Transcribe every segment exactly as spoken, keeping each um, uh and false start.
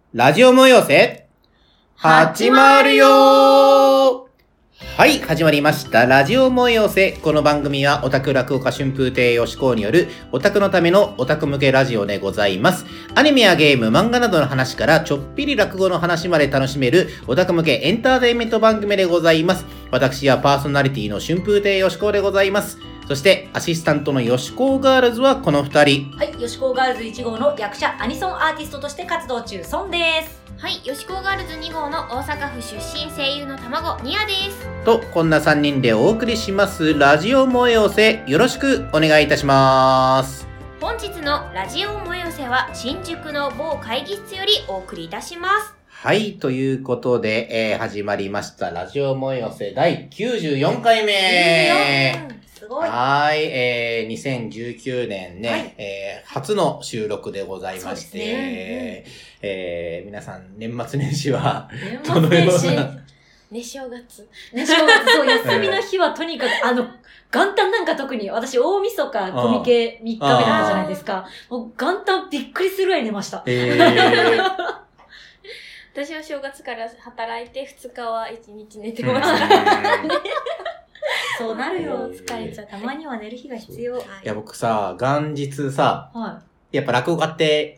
ラジオ催せ始まるよー。はい、始まりました。ラジオ催せ。この番組はオタク落語家春風亭よしこうによるオタクのためのオタク向けラジオでございます。アニメやゲーム、漫画などの話からちょっぴり落語の話まで楽しめるオタク向けエンターテインメント番組でございます。私はパーソナリティの春風亭よしこうでございます。そしてアシスタントのよしこうガールズはこのふたり。 はい、よしこうガールズいち号の役者アニソンアーティストとして活動中、ソンです。 はい、よしこうガールズに号の大阪府出身声優の卵ニアです。 と、こんなさんにんでお送りしますラジオ催せ、よろしくお願いいたします。 本日のラジオ催せは新宿の某会議室よりお送りいたします。 はい、ということで、えー、始まりましたラジオ催せだいきゅうじゅうよんかいめ。 すごい。 はい、えー、にせんじゅうきゅうねんね、はい、えー、初の収録でございまして、ね、えー、皆さん年末年始はどのようなね、正月。 ね、正月、そう、休みの日はとにかく、あの、元旦なんか特に、私、大晦日、コミケみっかめだったじゃないですか。もう、元旦びっくりするぐらい寝ました。 えー、 私は正月から働いて、ふつかはいちにち寝てました。 そうなるよ、疲れちゃう。たまには寝る日が必要。いや、僕さ、元日さ、 はい、 やっぱ落語家って、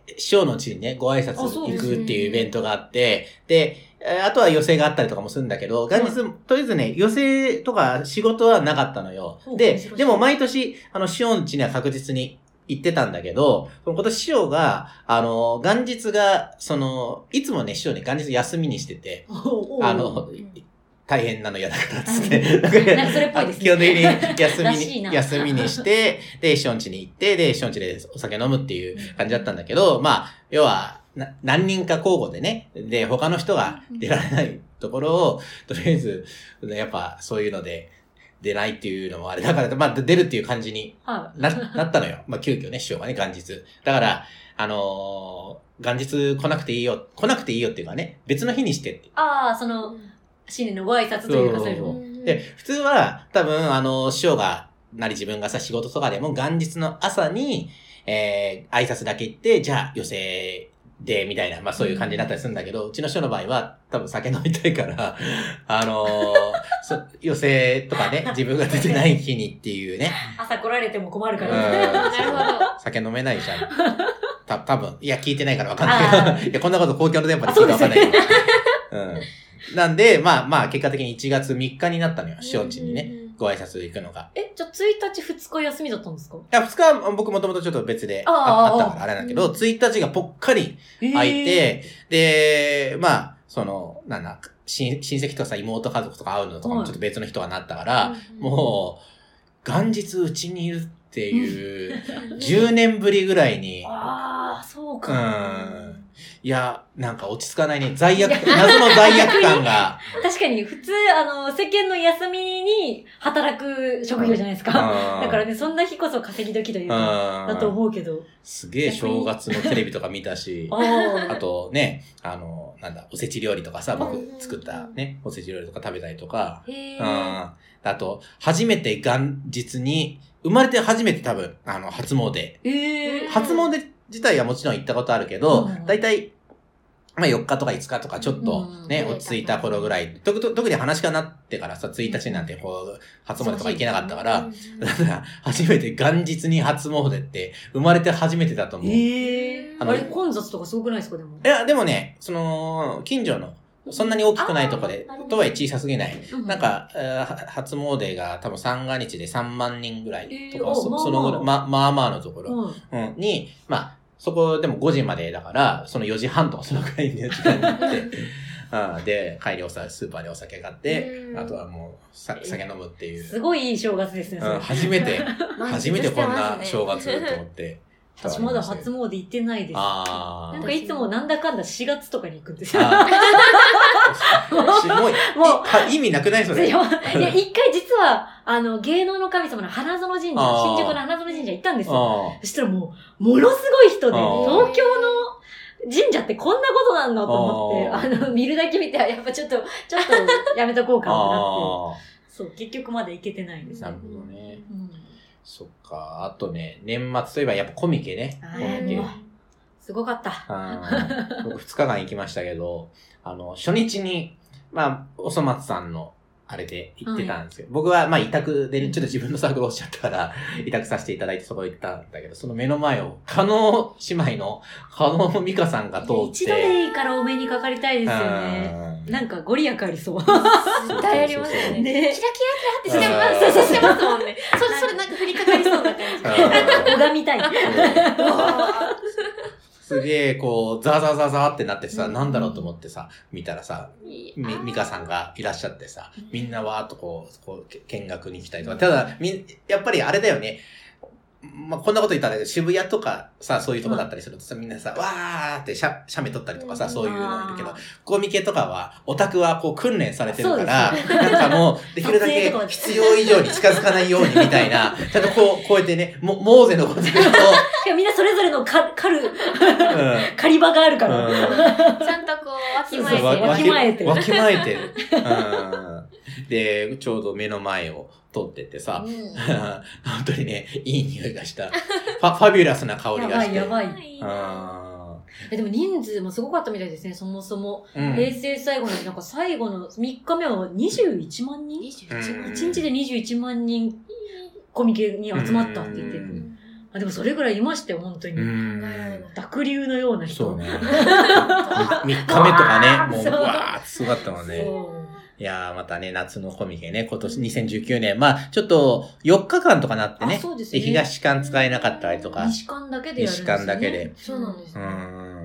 師匠のうちにね、ご挨拶行くっていうイベントがあって、で、あとは寄席があったりとかもするんだけど、元日、はい、とりあえずね、寄席とか仕事はなかったのよ。で、でも毎年、あの、師匠のうちには確実に行ってたんだけど、今年師匠が、あの、元日が、その、いつもね、師匠ね、元日休みにしてて、あの、大変なの嫌だからっつって。 なんかそれっぽいですね。 基本的に休みに、休みにして、で、師匠ん家に行って、で、師匠ん家でお酒飲むっていう感じだったんだけど、まあ、要は、な何人か交互でね、で、他の人が出られないところを、とりあえず、やっぱそういうので、出ないっていうのもあれだから、まあ、出るっていう感じにな、なったのよ。まあ、急遽ね、師匠がね、元日。だから、あのー、元日来なくていいよ、来なくていいよっていうかね、別の日にしてって。 ああ、その、新年のご挨拶というか、そういうの。で、普通は、多分、あの、師匠が、なり自分がさ、仕事とかでも、元日の朝に、えー、挨拶だけ行って、じゃあ、寄席で、みたいな、まあそういう感じになったりするんだけど、うん、うちの師匠の場合は、多分酒飲みたいから、あのー、寄席とかね、自分が出てない日にっていうね。 朝来られても困るから。 なるほど。 酒飲めないじゃん。た、多分いや、聞いてないからわかんないけど、いや、こんなこと公共の電波で聞いてわかんないけど。うんなんで、まあまあ、結果的にいちがつみっかになったのよ、師匠ん家にね、ご挨拶行くのが。 え、じゃあついたちふつか休みだったんですか？いや、ふつかは僕もともとちょっと別であったからあれなんだけど、ついたちがぽっかり空いて、で、まあ、その、なんだ、親戚とかさ、妹家族とか会うのとかもちょっと別の人がなったから、もう、元日うちにいるっていう、じゅうねんぶりぐらいに。 ああ、そうか。 うん。いや、なんか落ち着かないね。罪悪、謎の罪悪感が。 確かに、普通、あの、世間の休みに働く職業じゃないですか。だからね、そんな日こそ稼ぎ時というか、だと思うけど。 すげえ正月のテレビとか見たし、あとね、あの、なんだ、おせち料理とかさ、僕作ったね、おせち料理とか食べたりとか、 へうん、あと、初めて元日に、生まれて初めて多分、あの、初詣。 えー、 初詣自体はもちろん行ったことあるけど、だいたい、まあよっかとかいつかとかちょっとね、落ち着いた頃ぐらい、特に話がなってからさ、ついたちなんてこう、初詣とか行けなかったから、だから初めて元日に初詣って生まれて初めてだと思う。 えー、あれ混雑とかすごくないですかでも。 いや、でもね、その、近所の、そんなに大きくないとこで、とはいえ小さすぎない。なんか、初詣が多分三が日でさんまんにんぐらいとか、そのぐらい、ま、まあまあのところに、まあ、そこでもごじまでだから、そのよじはんとかそのくらいの時間になって、あで、帰りおさ、スーパーでお酒買って、あとはもう、さ、酒飲むっていう。 すごいいい正月ですね、 うん、初めて、初めてこんな正月と思って。 私まだ初詣行ってないです。 あなんかいつもなんだかんだしがつとかに行くんですよ。 もう、もう意味なくないそれ。 いや、一回実は、あの、芸能の神様の花園神社、新宿の花園神社行ったんですよ。そしたらもう、ものすごい人で、東京の神社ってこんなことなんだと思って、あの、見るだけ見て、やっぱちょっと、ちょっとやめとこうかなって。そう、結局まで行けてないです。 なるほどね。うん、そっか。あとね、年末といえばやっぱコミケね。コミケ。 すごかった。 僕ふつかかん行きましたけど、あの、初日に、まあ、おそ松さんの、あれで行ってたんですけど、はい、僕はまあ委託で、ちょっと自分の作業をしちゃったから、委託させていただいてそこ行ったんだけど、その目の前を、加納姉妹の加納美香さんが通って。 一度でいいからお目にかかりたいですよね。なんかご利益ありそう。絶対ありますよね。 ね、 キラキラキラってしてます。そうそうしてますもんね。それ、それなんか振りかかりそうな感じ。 拝みたい。 すげえ、こう、ザーザーザーザーってなってさ、うん、なんだろうと思ってさ、見たらさ、み、ミカさんがいらっしゃってさ、みんなわーっとこう、こう、見学に来たりとか。ただ、み、やっぱりあれだよね。まあ、こんなこと言ったら渋谷とかさ、そういうとこだったりするとさ、みんなさ、わーってシャ、シャメ撮ったりとかさ、そういうのいるけど、コミケとかは、オタクはこう訓練されてるから、なんかもう、できるだけ必要以上に近づかないようにみたいな、ちゃんとこう、こうやってね、モーゼのこと言うと、 みんなそれぞれのか、狩る、狩り場があるから。 ちゃんとこう、わきまえてる。 わきまえてる。 わきまえてる。で、ちょうど目の前を通ってってさ、うん、本当にね、いい匂いがした。ファ、ファビュラスな香りがして。 やばい、やばい。あえでも人数もすごかったみたいですね、そもそも。うん、平成最後の、なんか最後のみっかめはにじゅういちまんにん ?にじゅういちまん。いちにちでにじゅういちまんにんコミケに集まったって言ってる。あでもそれぐらいいましたよ、本当に。濁流のような人。そうね。 みっかめとかね、もう、うわーってすごかったもんね。いやー、またね、夏のコミケね、今年にせんじゅうきゅうねん。まあ、ちょっと、よっかかんとかなってね。 そうですね。 東館使えなかったりとか。 西館だけでやるんですね。 西館だけで。 そうなんですね。うん。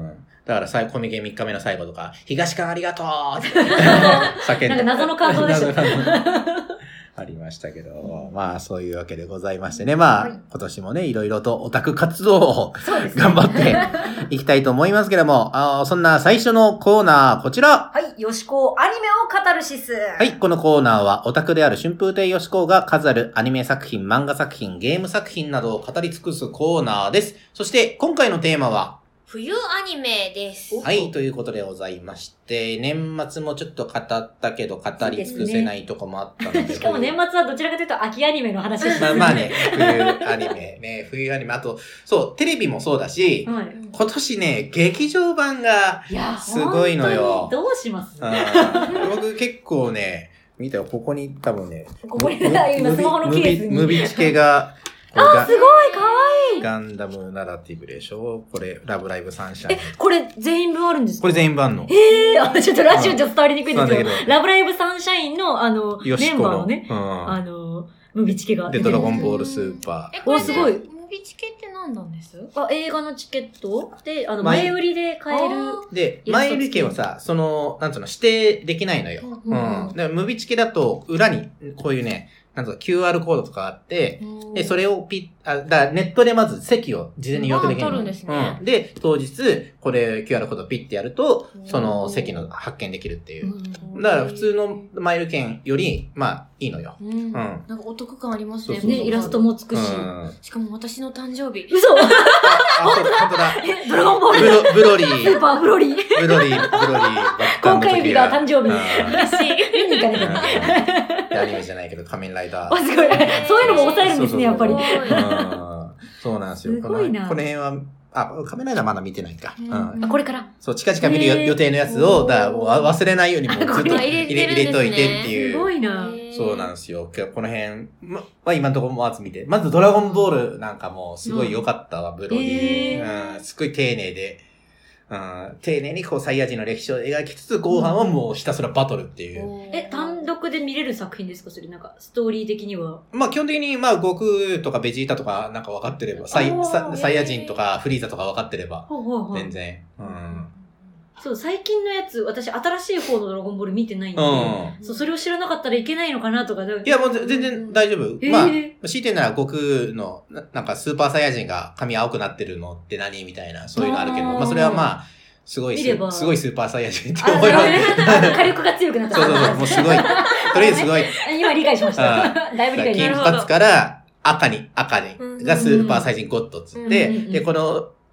だから最後、コミケみっかめの最後とか、東館ありがとうって叫んで。 なんか謎の感動でした。 ありましたけど、まあそういうわけでございましてね。まあ、はい、今年もね、いろいろとオタク活動を頑張っていきたいと思いますけども、あそんな最初のコーナー、こちら。 はい、よしこアニメを語るシス。 はい、このコーナーはオタクである春風亭よしこが数あるアニメ作品、漫画作品、ゲーム作品などを語り尽くすコーナーです。そして今回のテーマは、 冬アニメです。 はい、ということでございまして、年末もちょっと語ったけど語り尽くせないとこもあったので。 でね、しかも年末はどちらかというと秋アニメの話ですね。まあまあね、冬アニメね、冬アニメ。あと、そう、テレビもそうだし、はい、今年ね、劇場版がすごいのよ。 どうします僕結構ね、見たよ、ここに多分ね、 ここに今スマホのケースに。 ムビチケが、 あ、すごいかわいいガンダムナラティブでしょこれ、ラブライブサンシャイン。 え、これ全員分あるんですか？ これ全員分あるの。 ええー、あ、ちょっとラジオじゃ伝わりにくいんですけど、ラブライブサンシャインの、あの、メンバーのね、うん、あの、ムビチケが。 で、ドラゴンボールスーパー。え、これすごい。ムビチケって何なんです？ あ、映画のチケットで、あの、前売りで買える。 で、前売り券はさ、その、なんつうの、指定できないのよ。うん。うん、だからムビチケだと、裏に、こういうね、なんとか キューアール コードとかあって、で、それをピッ、あ、だからネットでまず席を事前に予約できるの。 取るんですね。 うん。で、当日、これ キューアール コードをピッてやると、その席の発見できるっていう。だから普通のマイル券より、まあ、いいのよ。 うん。うん、なんかお得感ありますね。 ね、イラストもつくし。 うん、しかも私の誕生日。 嘘あ、本当だ。 え、ドラゴンボール。 ブロ、ブロリー。 スーパーブロリー。 ブロリー、ブロリー。 今回日が誕生日。 嬉しい。 見に行かなきゃ。 アニメじゃないけど、仮面ライダー。 あ、すごい。そういうのも抑えるんですね、やっぱり。 そうなんですよ。 すごいな。 この辺は、あ、仮面ライダーまだ見てないか。 うん。あ、これからそう、近々見る予定のやつを、だ忘れないようにもうずっと入れ入れといてっていう。 すごいな。 そうなんですよ。この辺、ま、まあ今のところもまず見て。まずドラゴンボールなんかもすごい良かったわ、ブロリー。うん、すごい丁寧で。うん、丁寧にこうサイヤ人の歴史を描きつつ、後半はもうひたすらバトルっていう。 え、単独で見れる作品ですかそれなんか、ストーリー的には。 まあ基本的に、まあ悟空とかベジータとかなんか分かってれば、サイ、サイヤ人とかフリーザとか分かってれば、全然。うん。 そう、最近のやつ、私新しい方のドラゴンボール見てないんで、うん、そう、それを知らなかったらいけないのかなとか。いや、もう全然大丈夫。うん、まあ、強いて言うなら悟空のな、なんかスーパーサイヤ人が髪青くなってるのって何みたいな、そういうのあるけど、あまあそれはまあ、すごいす、すごいスーパーサイヤ人って思います。 火力が強くなった。 そうそうそう、もうすごい。とりあえずすごい。 今理解しました。だいぶ理解しました。 金髪から赤に、赤に、がスーパーサイヤ人ゴッドっつって、で、この、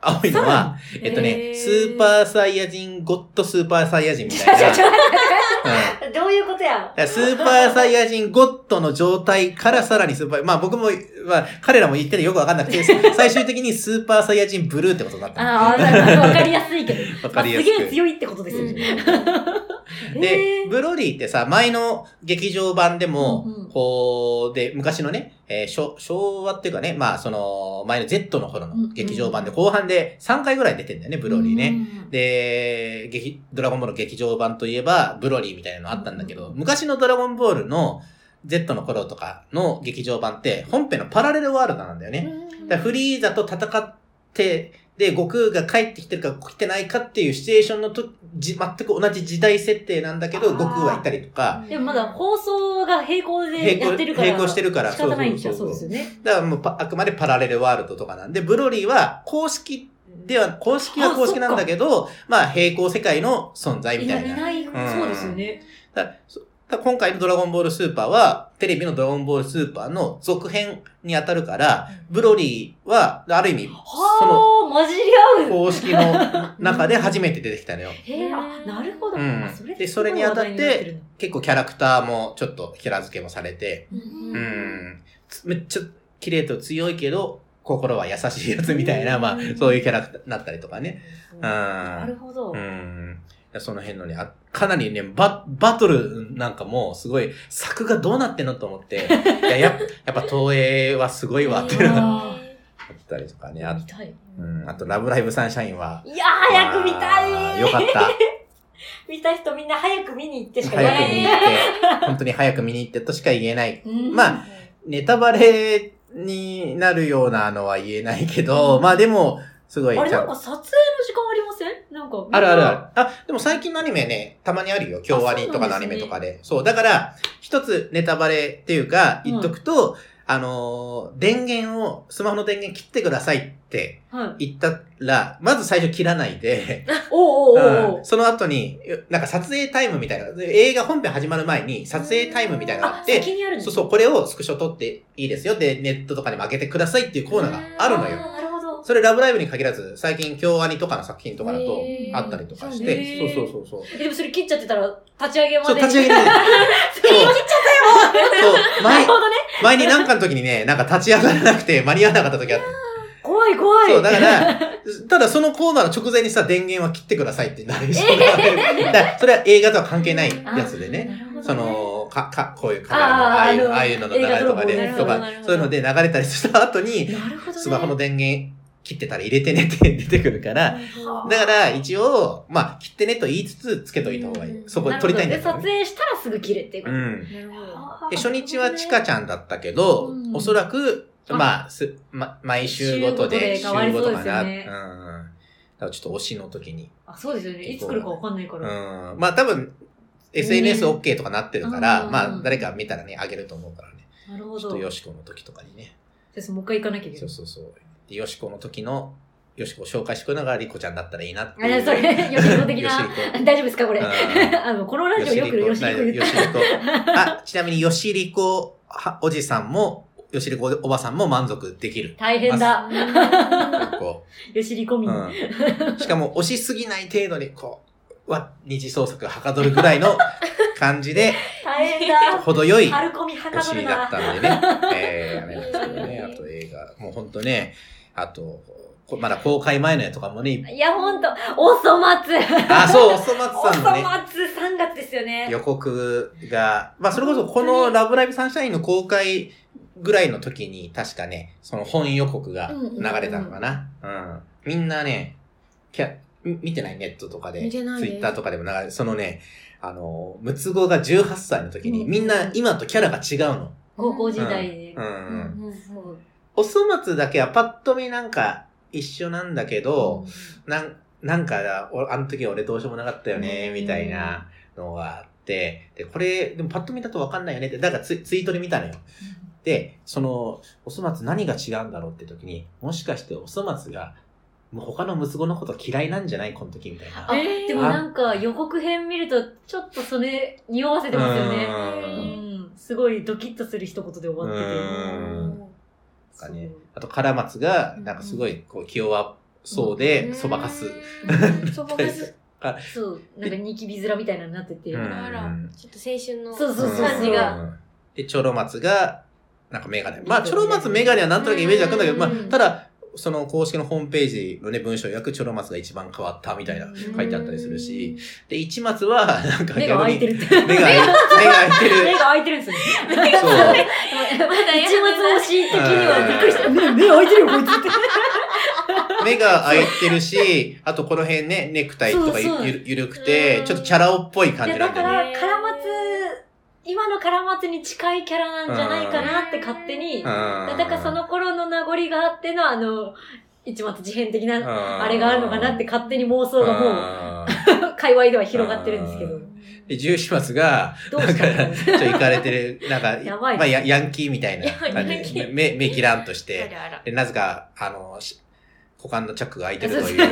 青いのは、えっとね、 へースーパーサイヤ人、ゴッドスーパーサイヤ人みたいな。うんどういうことやだからスーパーサイヤ人ゴッドの状態からさらにスーパー、まあ僕も、まあ彼らも言っててよくわかんなくて、最終的にスーパーサイヤ人ブルーってことになったの。 ああ、なるほどわかりやすいけど。 わかりやすくまあすげえ強いってことですよね。 で、 へーブロリーってさ、前の劇場版でも、 うんうんこう、で、昔のね、えー昭、昭和っていうかね、まあその、前の Z の頃の劇場版で後半でさんかいぐらい出てんだよね、ブロリーね。 うんで、劇、ドラゴンボールの劇場版といえば、ブロリーみたいなのあったんだけど、昔のドラゴンボールの Z の頃とかの劇場版って、本編のパラレルワールドなんだよね。だからフリーザと戦って、で、悟空が帰ってきてるか来てないかっていうシチュエーションのとじ全く同じ時代設定なんだけど、 あー悟空はいたりとか、 でもまだ放送が並行でやってるから。 並行してるから仕方ないんじゃそそううそうそうですよね。 だからもうパあくまでパラレルワールドとかなんで、ブロリーは公式では、公式は公式なんだけど、まあ平行世界の存在みたいな。 いない、いない、そうですよね。 だからそだから今回のドラゴンボールスーパーは、テレビのドラゴンボールスーパーの続編に当たるから、ブロリーは、ある意味、そのはあ、混じり合う。 公式の中で初めて出てきたのよ。 へえ、あ、なるほど。 うんあそれでそれにあたってすごい話題になる結構キャラクターもちょっとキャラ付けもされて、 のう。ん、めっちゃ綺麗と強いけど、心は優しいやつみたいな、まあ、そういうキャラクターになったりとかね。 うんうんなるほど。 うん。その辺のね、あかなりね、バ、バトルなんかもすごい、作がどうなってんのと思って、いや、やっやっぱ東映はすごいわっていうのがあったりとかね。あ見たい。 うん、あと、ラブライブサンシャインは。 いやー、早く見たい。 まあよかった。 見た人みんな早く見に行ってしか言わない早く見に行って、本当に早く見に行ってとしか言えない。 うんまあ、ネタバレになるようなのは言えないけど、まあでも、すごい。 あれちゃなんか撮影の時間ありませんなんか。 あるあるある。あ、でも最近のアニメね、たまにあるよ。京アニとかのアニメとかで。そう、だから、一つネタバレっていうか、言っとくと、あのー、電源を、スマホの電源切ってくださいってはい。 言ったら、まず最初切らないで、 おうおうおうおううんその後に、なんか撮影タイムみたいな、で映画本編始まる前に撮影タイムみたいなのがああっ、て、 先にあるんですそうそう、これをスクショ撮っていいですよ。で、ネットとかにも上げてくださいっていうコーナーがあるのよ。 あーなるほど。 それラブライブに限らず、最近京アニとかの作品とかだとへーあったりとかしへて、 ーそうそうそうそう。 えでもそれ切っちゃってたら、立ち上げまそう、 で。 立ち上げに。そう、 それ切っちゃったよそう、前なる、ほどね。 前に何かの時にね、なんか立ち上がらなくて間に合わなかった時あった。 怖い怖い。 そう、だから、ただそのコーナーの直前にさ、電源は切ってくださいってなる人が、だからそれは映画とは関係ないやつでね。 なるほどね。 その、か、か、こういうカメラの、ああいう、 あーあのああいうのの流れとかで、 映画とか泥棒ね、 そういうので流れたりした後に、 なるほどね。 スマホの電源切ってたら入れてねって出てくるから、だから一応、まあ、切ってねと言いつつ、つけといた方がいい。 うんそこ撮りたいんだで、 けどね。 撮影したらすぐ切れっていうこと。 うん。 なるほど。 で、初日はチカちゃんだったけど、 うんおそらく、 あまあ、す、ま、毎週ごとで、週週ごとで変わりごとかな。 そうですよねうん。だからちょっと推しの時に。 あ、そうですよね。いつ来るかわかんないかうら。 ん。まあ多分、エスエヌエス OK とかなってるから、 うんまあ誰か見たらね、あげると思うからね。 なるほど。 ちょっとヨシコの時とかにね。 先生、もう一回行かなきゃいけそない。 うそうそう。で、ヨシコの時の、ヨシコを紹介してくれるのがリコちゃんだったらいいなってあれ、 いう。 それ、よしこ的な。 ヨシリ大丈夫ですかこれ。 うんあの、このラジオよくよしりこ言ってよしりこ。あ、ちなみによしりこはおじさんも、よしりこおばさんも満足できる。 大変だ。 こよしりこう、 み。 うん。しかも、押しすぎない程度に、こう、わ、二次創作がはかどるぐらいの感じで、 大変だ。 程よい春コミはかどる推しだっな。 たんでね。えー、あれなんですけどね。あと映画。もうほんとね、あと、こまだ公開前のやつとかもね、 いや、ほんと、おそ松。 あ、そう、おそ松おそさんのね、 松さんがつですよね。 予告が、まあそれこそこのラブライブサンシャインの公開ぐらいの時に確かね、その本予告が流れたのかな。うん。みんなね、キャみ見てないネットとかで、ツイ見てないですッターとかでも流れ、そのね、あの、ムツゴがじゅうはっさいの時に、 うんみんな今とキャラが違うの。 高校時代で。 うん。うん。 うんうんそうおそ松だけはパッと見なんか一緒なんだけど、なん、なんか、おあの時俺どうしようもなかったよね、 うんみたいなのがあって、で、これ、でもパッと見たとわかんないよねって、だからツイツイートで見たのよ。で、その、おそ松何が違うんだろうって時に、もしかしておそ松が、もう他のムツゴのこと嫌いなんじゃないこの時みたいな。 あ、でもなんか予告編見ると、ちょっとそれ、匂わせてますよね。うん。すごいドキッとする一言で終わってて。 うんうんなんかね、あと、カラマツが、なんかすごい、こう、気弱そうで、そばかす。 そばかす。 そう、なんかニキビ面みたいなのになってて。 あらあら、ちょっと青春のそうそうそう感じが。 で、チョロ松が、なんかメガネ。まあ、チョロ松メガネはなんとなくイメージ湧くんだけど、まあ、ただ、その公式のホームページのね、文章訳、チョロ松が一番変わったみたいな書いてあったりするし、で、一松は、なんか目が開いてるって。 目が開いてる。 目が開いてるんですよ。そう。 まだ一松推し的にはびっくりした。目、目開いてるよ、こいつって。 目が開いてるし、あとこの辺ね、ネクタイとかゆるゆるくて、ちょっとチャラ男っぽい感じなんだだから、 よね。 カラマツ、今のカラマツに近いキャラなんじゃないかなって勝手に、だからその頃の名残があってのあの、一松事変的なあれがあるのかなって勝手に妄想がもう、界隈では広がってるんですけど。 で、十四松が、なんか、ちょっと行かれてる、なんか、 やばいまあヤ、ヤンキーみたいな感じで、目、目キランとして、で、なぜか、あの、股間のチャックが開いてるという。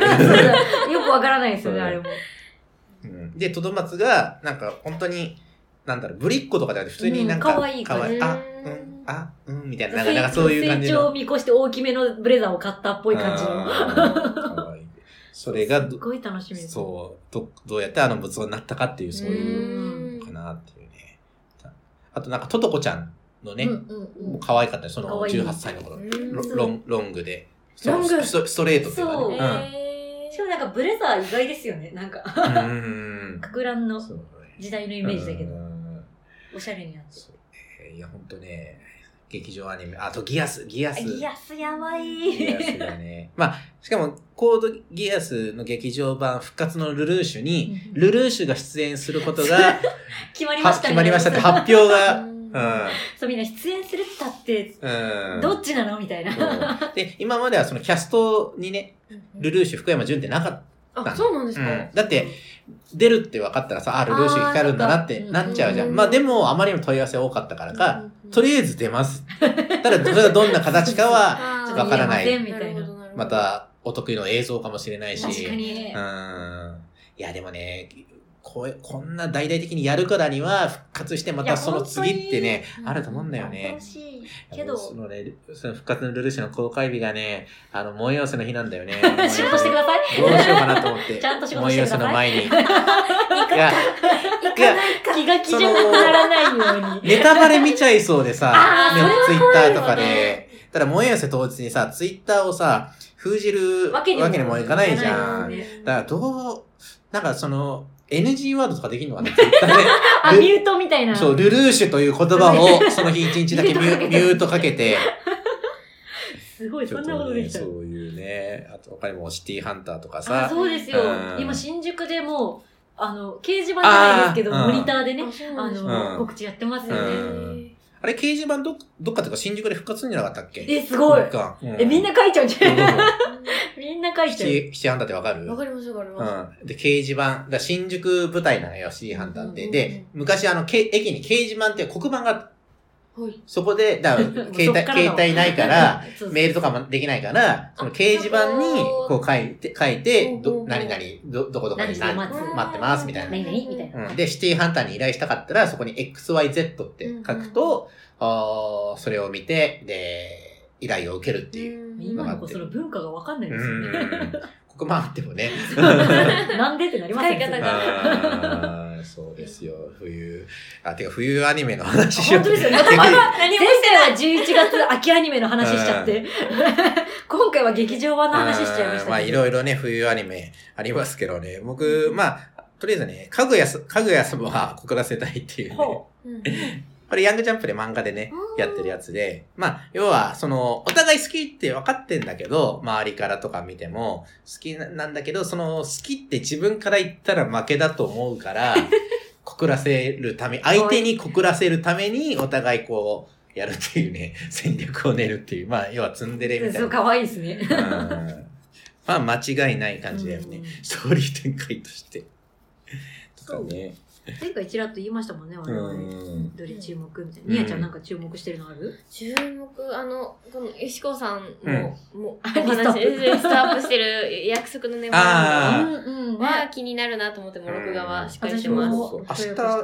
よくわからないですよね、あれも。 うん、で、トドマツが、なんか、本当に、なんだろう、ぶりっ子とかじゃなくて、普通になんか、 かわいい感じ。 あ、うん、あ、うん、みたいな、なんか、なんかそういう感じの。 成長を見越して大きめのブレザーを買ったっぽい感じの。 かわいい。それが、 すごい楽しみです。 そう、ど、どうやってあの仏像になったかっていう、そういうのかなっていうね。あとなんか、トトコちゃんのね、もう可愛かったよ、そのじゅうはっさいの頃。ロン、ロングで。 ロングストレートっていうかね。 しかもなんかブレザー意外ですよね、なんか。かく乱の時代のイメージだけど。おしゃれになって。 いや、ほんとね、劇場アニメ。あと、ギアス、ギアス。 ギアスやばい。 ギアスだね。まあ、しかも、コードギアスの劇場版復活のルルーシュに、ルルーシュが出演することが、 決まりましたね。 決まりましたって発表が、うん。 そう、みんな出演するったって、うん、どっちなのみたいな。 で、今まではそのキャストにね、ルルーシュ福山潤ってなかった。 あ、そうなんですか、うん、 だって、出るって分かったらさ、あ、ルルーシュ光るんだなってなっちゃうじゃん。まあでも、あまりにも問い合わせ多かったからか、とりあえず出ます。ただ、それがどんな形かは分からない。また、お得意の映像かもしれないし。 確かに。 うん。いや、でもね、こう、こんな大々的にやるからには復活してまたその次ってね、あると思うんだよね。 楽しい。けど。 そのね、その復活のルルーシュの公開日がね、あの、燃え寄せの日なんだよね。 仕事してください。 どうしようかなと思って。 ちゃんと仕事してください。 燃え寄せの前に。いや、気が気じゃなくならないように。 ネタバレ見ちゃいそうでさ、ね、ツイッターとかで。ただ、燃え寄せ当日にさ、ツイッターをさ、封じるわけにもいかないじゃん。だから、どう、なんかその、エヌジー ワードとかできるのかなツイッターで。 あ、ミュートみたいな。 そう、ルルーシュという言葉を、その日一日だけミュミュートかけて。 すごい、そんなことできた。 そういうね。あと、他にもシティハンターとかさ。 あ、そうですよ。今、新宿でもう、あの、掲示板じゃないですけど、モニターでね、あの、告知やってますよね。 あれ、掲示板ど、どっかとか新宿で復活するんじゃなかったっけ？ え、すごい。え、みんな書いちゃうんじゃないみんな書いちゃう。 シティハンターってわかる？ わかりますわかります。 うん。で、掲示板、だ新宿舞台なのよ、シティハンターって。で、昔あの、け駅に掲示板って黒板が、そこで、だから携帯、携帯ないから、メールとかもできないから、その掲示板に、こう書いて、書いて、ど、何々、ど、どこどこに待ってます、みたいな。 何々みたいな。 うん。で、シティハンターに依頼したかったら、そこに エックスワイゼット って書くと、あそれを見て、で、依頼を受けるっていう。 今の子その文化がわかんないですよね。 黒板あってもね。 なんでってなりますよね。 使い方が。 そうですよ、冬。あ、てか冬アニメの話しよう。 本当ですよね。まだ、前回はじゅういちがつ秋アニメの話しちゃって。今回は劇場版の話しちゃいました。 まあいろいろね、冬アニメありますけどね。僕、まあ、とりあえずね、かぐやす、かぐや様は告らせたいっていうね。これヤングジャンプで漫画でね、やってるやつで、まあ、要は、その、お互い好きって分かってんだけど、周りからとか見ても、好きなんだけど、その、好きって自分から言ったら負けだと思うから、告らせるため、相手に告らせるために、お互いこう、やるっていうね、戦略を練るっていう、まあ、要はツンデレみたいな。 そう、かわいいですね。 うんまあ、間違いない感じだよね。ストーリー展開として。とかね。 前回ちらっと言いましたもんね、我々。どれ注目みたいな。みやちゃんなんか注目してるのある？ 注目、あの、この、よしこさんも、もう、お話、リストアップしてる約束の年番は気になるなと思って、も録画はしっかりしてます。 明日、明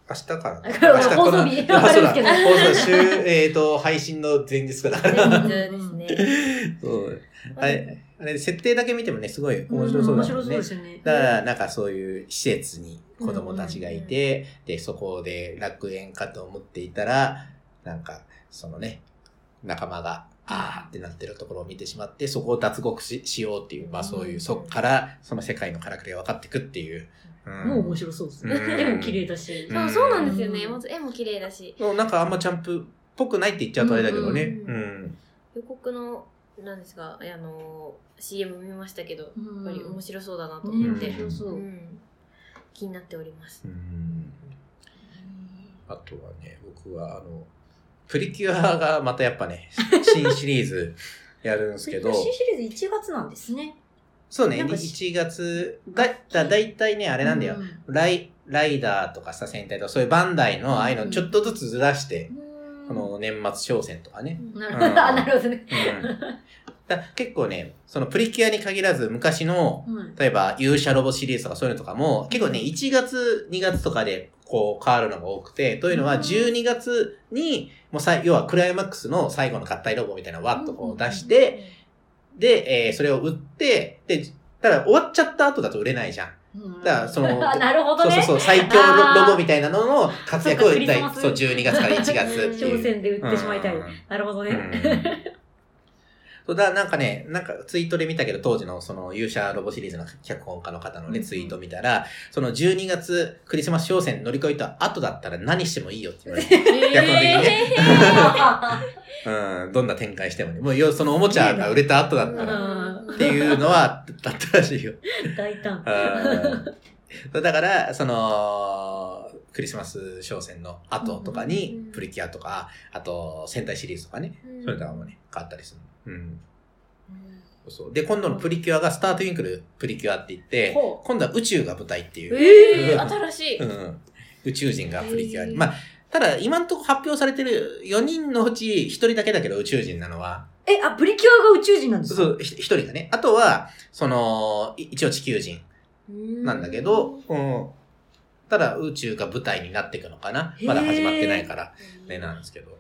明日からだから明日放送日このわかるんですけどあそうだ放送週、えっと、配信の前日だから。 前日ですね。 そう。あれ、あれ、設定だけ見てもね、すごい面白そうだもんね。 面白そうですよね。 だから、なんかそういう施設に子供たちがいて、で、そこで楽園かと思っていたら、なんか、そのね、仲間が、あーってなってるところを見てしまって、そこを脱獄ししようっていう、まあそういう、そっからその世界のからくりが分かっていくっていう。うんもう面白そうですね。 うん絵も綺麗だし。 うんそう、そうなんですよね。まず絵も綺麗だし。 もうなんかあんまジャンプっぽくないって言っちゃうとあれだけどね。 ううんん。 予告の、なんですか、あの、シーエム 見ましたけど、やっぱり面白そうだなとね思って、 面白そうう。 ん気になっております。 うんあとはね、僕はあの、プリキュアがまたやっぱね、新シリーズやるんですけど、 新シリーズいちがつなんですね。 そうね、 なんかいちがつ、だ、だ、だいたいね、あれなんだよ。 うライ、ライダーとかさ、戦隊とか、そういうバンダイのああいうのちょっとずつずらして、 んこの年末商戦とかね。 なるほど。あ、なるほどね。 うん、だ結構ね、そのプリキュアに限らず昔の、 うん例えば勇者ロボシリーズとかそういうのとかも、結構ね、いちがつ、にがつとかでこう変わるのが多くて、というのはうんじゅうにがつに、もうさい要はクライマックスの最後の合体ロボみたいなのをわっとこう出して、で、えーそれを売って、で、ただ終わっちゃった後だと売れないじゃん。 うんだからそのあなるほどね。 そうそうそう、最強ロあーロボみたいなのの活躍をそうかクリスマスそう、じゅうにがつからいちがつっていう。 商戦で売ってしまいたいうん。 なるほどね。 うんそうだ、なんかね、なんかツイートで見たけど、当時のその勇者ロボシリーズの脚本家の方のね、 うんツイート見たら、そのじゅうにがつクリスマス商戦乗り越えた後だったら何してもいいよって言われて、逆にね、うん、どんな展開してもね、もうよそのおもちゃが売れた後だったらうんっていうのは、だったらしいよ。 大胆。 うんだから、その、クリスマス商戦の後とかにうん、 プリキュアとか、あと戦隊シリーズとかね、それとかもね、変わったりする。うん。そうで、今度のプリキュアがスタートウィンクルプリキュアって言ってほう、 今度は宇宙が舞台っていう。 えー、 うん新しい。 うん。宇宙人がプリキュアに。 へーまあ、ただ今んとこ発表されてるよにんのうちひとりだけだけど宇宙人なのは。 え、あ、プリキュアが宇宙人なんですか？ そう、ひひとりがね。あとは、その、い一応地球人なんだけど、うん。ただ宇宙が舞台になっていくのかな。まだ始まってないから、ね、なんですけど。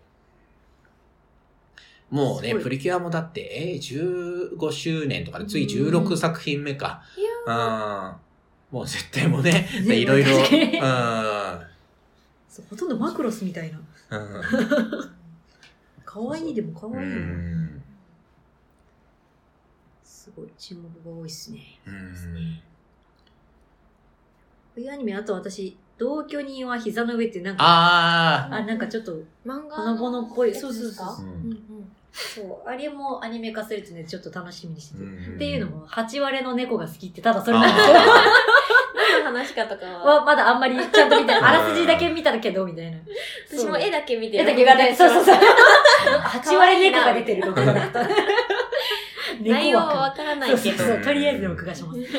もうね、 すごいプリキュアもだって、えー、じゅうごしゅうねんとかで、次じゅうろくさく品目か。 いやうん。もう絶対もね、 ねいろいろ、 確かにうん。 そうほとんどマクロスみたいな。 うん可愛いでも可う愛いな。 ん。 すごい注目が多いっすね。 うん。 冬アニメ、あと私、同居人は膝の上ってなんか、 ああ、なんかちょっと、 漫画ほのぼのっぽいそうそうそううやつですかうんんうんそう、あれもアニメ化するってね、ちょっと楽しみにしてて。 ー。 っていうのも、 も、ハチワレの猫が好きって、ただそれなんですよ。 何の話かとかは。 はまだあんまりちゃんと見てない。あらすじだけ見たけど、みたいな。 私も絵だけ見て絵だけがね、そうそうそう。 うんハチワレ猫が出てる録画だった。 内容は枠わからないけど。 そうそうそうとりあえず録画します。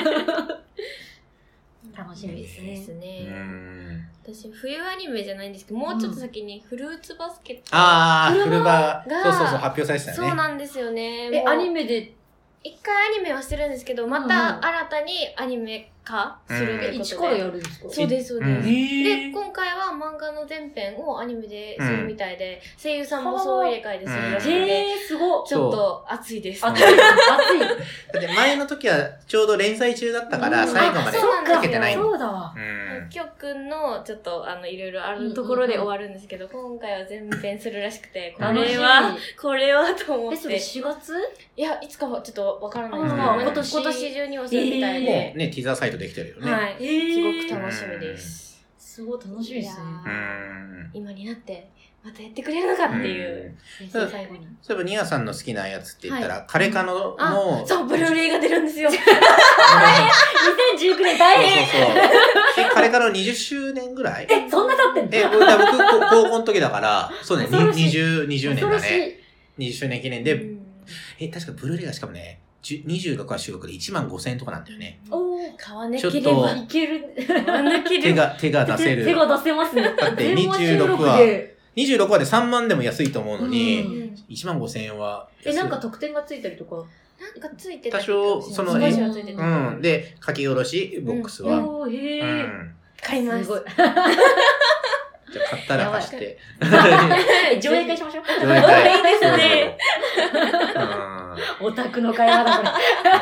楽しみですね。 ですうね。 ん。 私、冬アニメじゃないんですけど、もうちょっと先にフルーツバスケット。 あー、フルバがそうそうそう、発表されてたよね。 そうなんですよね。 え、 もうアニメで、 一回アニメはしてるんですけど、まうんうんた新たにアニメ化するってえ、 ことで。 一からやるんですか？ そうです、そううんです。 へで、 ー今回は漫画の全編をアニメでするみたいで、声優さんも総入れ替えでするらしくて、 へー、すごい。 ちょっと熱いです。 熱い。熱い。 だって前の時はちょうど連載中だったから、 うん最後まであそうなんですよかけてない。 そうだわ。 うん。 きょくんのちょっとあのいろいろあるところで終わるんですけど、今回は全編するらしくて、これは、これはと思っえ、それて。 しがつ？ いや、いつかはちょっとわからないですけど、 あーまあ今年今年中にはするみたいもでう、ね、ティザーサイトできてるよね。 はい。 えーすごく楽しみです。 すごい楽しみですね。 ういやーん。 今になって、またやってくれるのかっていう。 先生最後に。 そういえば、ニアさんの好きなやつって言ったら、 はカレカノの、 あもう、 そう、ブルーレイが出るんですよ。 にせんじゅうきゅうねん大変。 そうそうそう。え、カレカノにじゅっしゅうねんぐらいえ、そんな経ってんの？ え、僕、だから僕、こ高校の時だから、そうね、 恐ろしいにじゅう、にじゅうねんだ恐ろしね。 い。 にじゅっしゅうねん記念で、 うんえ、確かブルーレイがしかもね、じゅにじゅうろくは収録でいちまんごせんえんとかなんだよね。 おー、 皮抜ちょっとければ。 いける。 皮抜ければ。 手が、手が出せる。 手が出せますね。 だって電話収録にじゅうろくはでにじゅうろくはでさんまんでも安いと思うのうに、 んいちまんごせんえんは安い。 え、なんか特典がついたりとか。 なんかついてた多少その少しはついてた。 うん。で、書き下ろし、ボックスは。 おー、へうー。 ん。 買います。 すごい。 じゃあ買ったら貸して。 上映会しましょう。 上映会。 いいですね。 オタクの会話だ、こ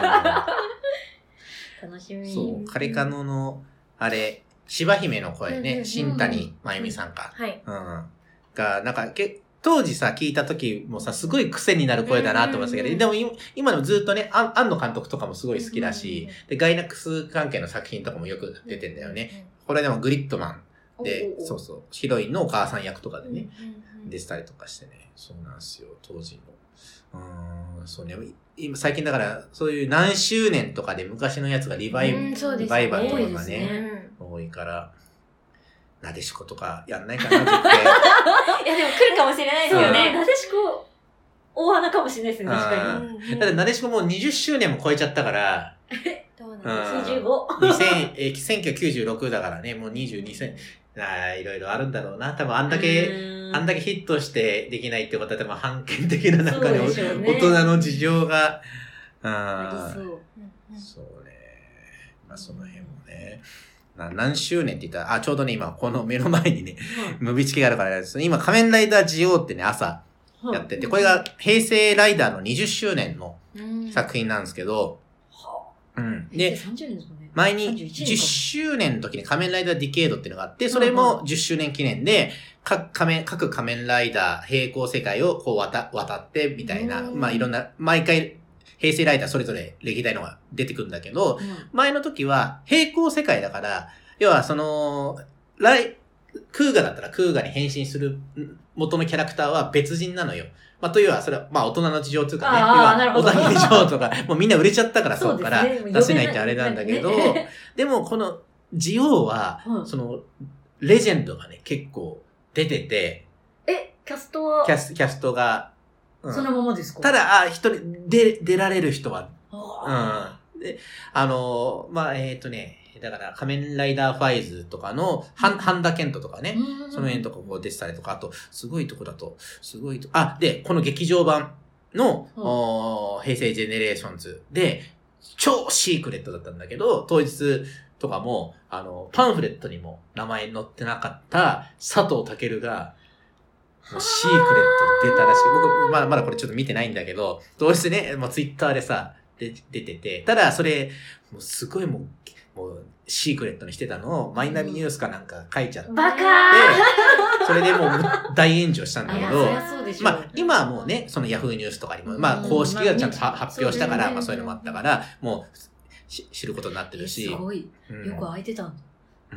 れ。楽しみ。 そう、カレカノの、あれ、柴姫の声ね、新谷真由美さんか。 はい。 うん。が、なんか、け当時さ、聞いた時もさ、すごい癖になる声だなと思ってたけど、でも今今でもずっとね、あ庵野監督とかもすごい好きだし、で、ガイナックス関係の作品とかもよく出てんだよね。これでもグリッドマンで、そうそう、ヒロインのお母さん役とかでね、出てたりとかしてね、そうなんですよ、当時の。うーん、そうね、今最近だから、そういう何周年とかで昔のやつがリバイ、リバイバルとかがね、多いから、なでしことかやんないかなって。 いやでも来るかもしれないですよね。 なでしこ、大穴かもしれないですね、確かに。 だってなでしこもうにじゅっしゅうねんも超えちゃったから、 どうなんですか ?にじゅうご。 せんきゅうひゃくきゅうじゅうろくだからね、もうにじゅうにせん、あいろいろあるんだろうな。多分あんだけ、あんだけヒットしてできないってことは多分判権的な中で、ね、大人の事情が、あそう。そうね。まあその辺もね。何周年って言ったら、あ、ちょうどね、今、この目の前にね、ムビチケがあるからです。今、仮面ライダージオーってね、朝やってて、これが平成ライダーのにじゅっしゅうねんの作品なんですけど、うん。で、前にじゅっしゅうねんの時に仮面ライダーディケードっていうのがあって、それもじゅっしゅうねん記念で、各仮面、各仮面ライダー平行世界をこう渡、渡ってみたいな、まあいろんな、毎回、平成ライダーそれぞれ歴代のが出てくるんだけど、うん、前の時は平行世界だから、要はその、ライ、クーガだったらクーガに変身する元のキャラクターは別人なのよ。まあというは、それは、まあ大人の事情というかね、要は、小田切城とか、もうみんな売れちゃったからそうから出せないってあれなんだけど、でもこのジオウは、うん、その、レジェンドがね、結構出てて、 え、キャストはキャス、キャストが、 うん、そのままですか？ ただ、あ、一人、出、出られる人は、うん。で、あの、まあ、えっとね、だから、仮面ライダーファイズとかの、ハン、ハンダケントとかね、その辺とかこう出てたりとか、あと、すごいとこだと、すごいと、あ、で、この劇場版の、お平成ジェネレーションズで、超シークレットだったんだけど、当日とかも、あの、パンフレットにも名前載ってなかった佐藤健が、もうシークレットで出たらしい。僕、まだまだこれちょっと見てないんだけど、当日ね、もうツイッターでさ、で出てて、ただそれ、もうすごいもう、もうシークレットにしてたのをマイナビニュースかなんか書いちゃって、 バカーそれでもう大炎上したんだけど、まあ今はもうね、そのヤフーニュースとかにも、まあ公式がちゃんと発表したから、まあそういうのもあったから、もう知ることになってるし。 すごい。よく空いてたんだ。 うん。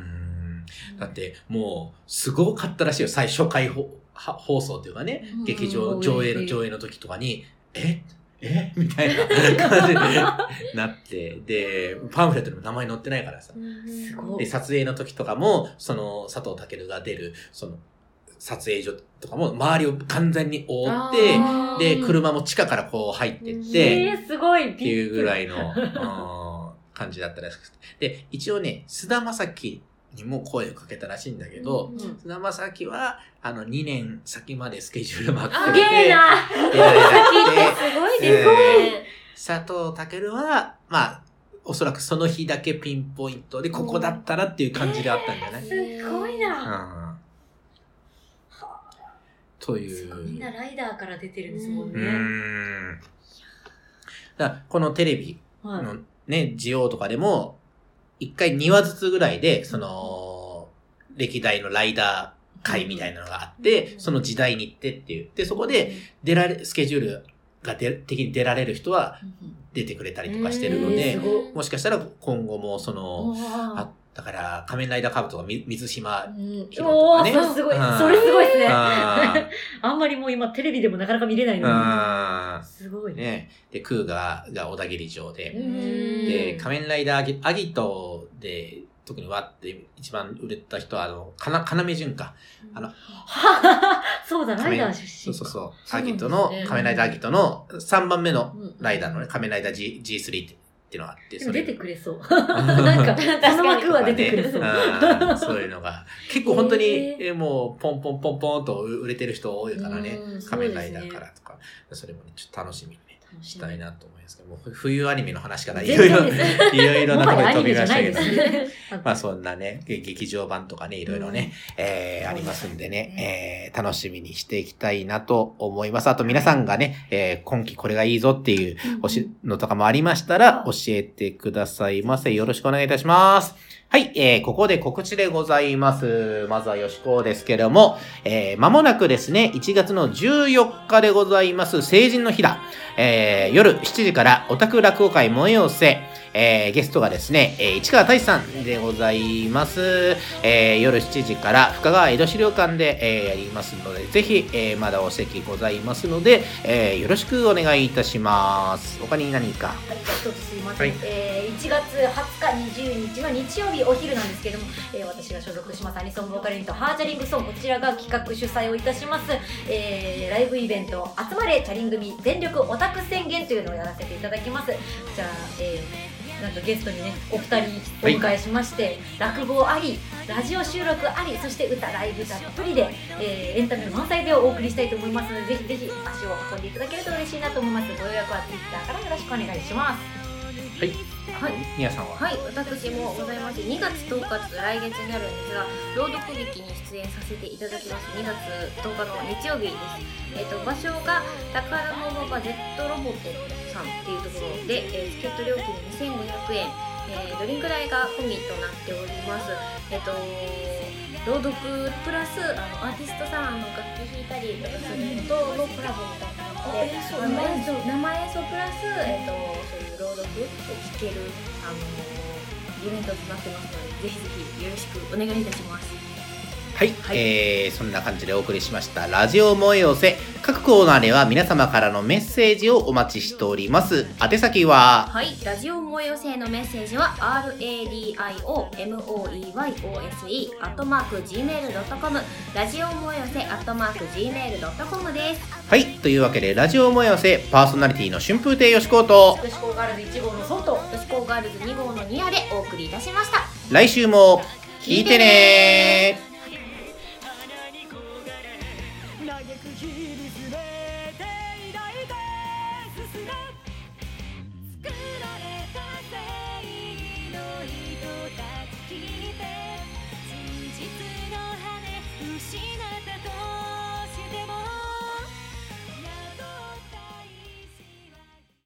だって、もう、すごかったらしいよ。最初回放放送っていうかね、劇場上映の上映の時とかに、ええみたいな感じになって、で、パンフレットにも名前載ってないからさ。 すごい。 で、撮影の時とかも、その、佐藤健が出る、その、撮影所とかも、周りを完全に覆って、で、車も地下からこう入ってって、 えー、すごいっていうぐらいの、感じだったらしくて。で、一応ね、菅田将暉にも声をかけたらしいんだけど、うんうん、菅田将暉は、あの、にねん先までスケジュール待ってて、 すげえなすごいですね。 佐藤健は、まあ、おそらくその日だけピンポイントで、ここだったらっていう感じであったんじゃない、 えー、すごいな、 うん、という。 みんなライダーから出てるんですもんね。 うん。だからこのテレビのね、はい、ジオーとかでも、一回にわずつぐらいで、その、歴代のライダー会みたいなのがあって、その時代に行ってっていう。で、そこで出られ、スケジュールが出、的に出られる人は出てくれたりとかしてるので、もしかしたら今後もその、あ、だから仮面ライダーカブとか水島ヒロとかね。 おー、すごい。それすごいですね。あんまりもう今テレビでもなかなか見れないのに。すごいね。 で、クーガが小田切城で、で、仮面ライダーアギ、アギトで、特にわって一番売れた人は、あの、かな、かなめじゅんか。あの、 そうだ、ライダー出身。 そうそうそう。アギトの、仮面ライダーアギトのさんばんめのライダーのね、仮面ライダー G、ジースリー って。っていうのがあって、 それ出てくれそう。なんか、この枠は出てくれそう。 ね、そういうのが。結構本当に、えー、もう、ポンポンポンポンと売れてる人多いからね。仮面ライダーからとか。それもね、ちょっと楽しみにね。 したいなと思いますけど、もう冬アニメの話からいろいろ、いろいろなところに飛びましたけど、まあそんなね、劇場版とかね、いろいろね、うん、えー、ありますんでね、えー、楽しみにしていきたいなと思います。あと皆さんがね、えー、今期これがいいぞっていうのとかもありましたら、教えてくださいませ。よろしくお願いいたします。はい、えー、ここで告知でございます。まずはよしこですけれども、えー、間もなくですね、いちがつのじゅうよっかでございます、成人の日だ。えー、夜しちじからオタク落語会催寄せ、えー、ゲストがですね、えー、市川大志さんでございます。えー、夜しちじから深川江戸資料館で、えー、やりますので、ぜひ、えー、まだお席ございますので、えー、よろしくお願いいたします。他に何か。はい、 一つすいません。はい、えー、いちがつはつかにじゅうにちの日曜日お昼なんですけども、えー、私が所属しますアニソンボーカルユニットハーチャリングソング、こちらが企画主催をいたします、えー、ライブイベント集まれチャリン組全力オタク宣言というのをやらせていただきます。じゃあ、えーなんとゲストにねお二人お迎えしまして、はい、落語ありラジオ収録あり、そして歌ライブたっぷりで、えー、エンタメ満載でお送りしたいと思いますので、ぜひぜひ足を運んでいただけると嬉しいなと思います。ご予約は Twitter からよろしくお願いします。 はい、はい、みやさんは。 はい、私もございまして、にがつとおかと来月になるんですが、朗読劇に出演させていただきます。にがつとおかの日曜日です。えっと場所が宝の馬場 Z ロボットさんっていうところで、えー、チケット料金にせんごひゃくえん、えー、ドリンク代が込みとなっております。えっと朗読プラスあのアーティストさんの楽器弾いたりとかするのとのコラボみたいなので、生演奏生演奏プラス、えっとそういう朗読を聴けるあのイベントとなってますので、ぜひぜひよろしくお願いいたします。 はい、はい、えー、そんな感じでお送りしましたラジオ催寄せ。各コーナーでは皆様からのメッセージをお待ちしております。宛先は、 はい、ラジオ催寄せのメッセージは ラディオモイヨセ アットマーク ジーメールドットコム ラジオ催寄せ アットマーク ジーメールドットコム です。 はい、というわけでラジオ催寄せパーソナリティの春風亭よしことよしこガールズいち号のソウとよしこガールズに号のニアでお送りいたしました。 来週も聞いてねー。